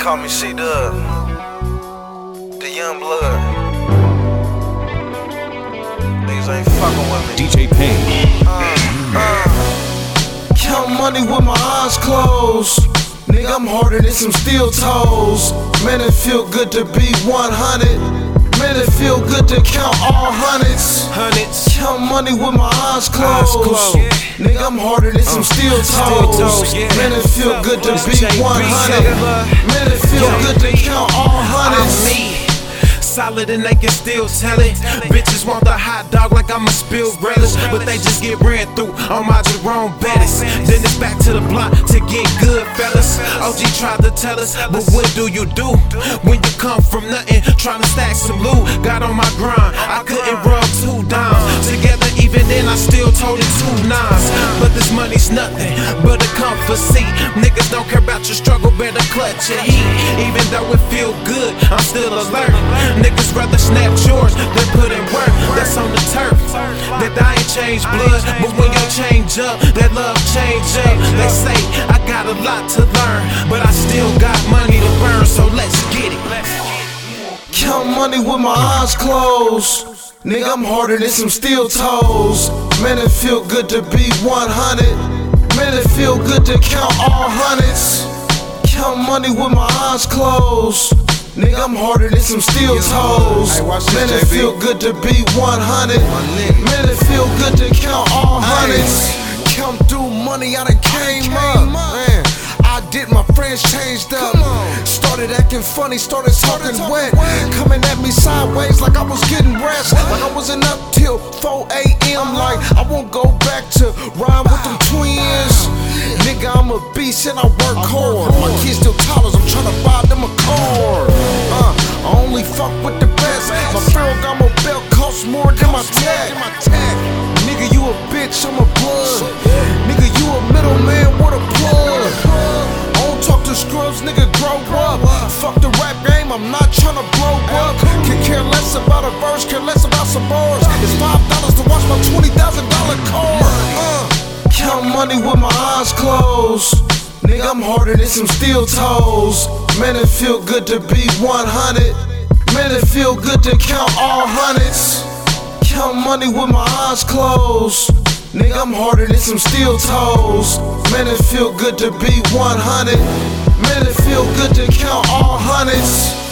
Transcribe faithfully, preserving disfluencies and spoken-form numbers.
call me C-Dub, the young blood. Niggas ain't fucking with me. D J Payne. Uh, uh, count money with my eyes closed. Nigga, I'm harder than some steel toes. Man, it feel good to be one hundred. Man, it feel good to count all hundreds. Hundreds. Count money with my eyes closed. Eyes closed. Yeah. Nigga, I'm harder than some steel toes. toes, yeah. Man, it feel good to be one hundred. Man, it feel good to count all hundreds. Solid and they can still tell it. Bitches want the hot dog like I'm a spilled relish, but they just get ran through on my Jerome Bettis. Then it's back to the block to get good, fellas. O G tried to tell us, but what do you do when you come from nothing, trying to stack some loot? Got on my grind, I couldn't rub two dimes together. Even then, I still told it two nines. But this money's nothing but a comfort seat. Niggas don't care about your struggle, better clutch your heat. Even though it feel good, I'm still alert. Niggas rather snap yours than put in work. That's on the turf. That I ain't changed blood, but when you change up, that love change up. They say I got a lot to learn, but I still got money to burn. So let's get it. Count money with my eyes closed. Nigga, I'm harder than some steel toes. Man, it feel good to be one hundred. Man, it feel good to count all hundreds. Count money with my eyes closed. Nigga, I'm harder than some steel toes. Man, it feel good to be one hundred. Man, it feel good to count all hundreds. Come through money, I done came up. Man, I did, my friends changed up. Started acting funny, started talking wet. Coming at me sideways like I was getting rest. Like I wasn't up till four A M Like I won't go back to rhyme with them twins. Nigga, I'm a beast and I work hard. My kids still toddlers, I'm tryna buy them a car. Uh, I only fuck with the best. My Ferragamo belt costs more than my tag. Nigga, you a bitch, I'm a blood. Nigga, you a middleman with a plug. I don't talk to scrubs, nigga, grow up. Fuck the rap game, I'm not tryna blow up. Can care less about a verse, care less about some bars. It's five dollars to watch my twenty thousand dollar car. Uh. Count money with my eyes closed. Nigga, I'm harder than some steel toes. Man, it feel good to be one hundred. Man, it feel good to count all hundreds. Count money with my eyes closed. Nigga, I'm harder than some steel toes. Man, it feel good to be one hundred. Man, it feel good to count all hundreds.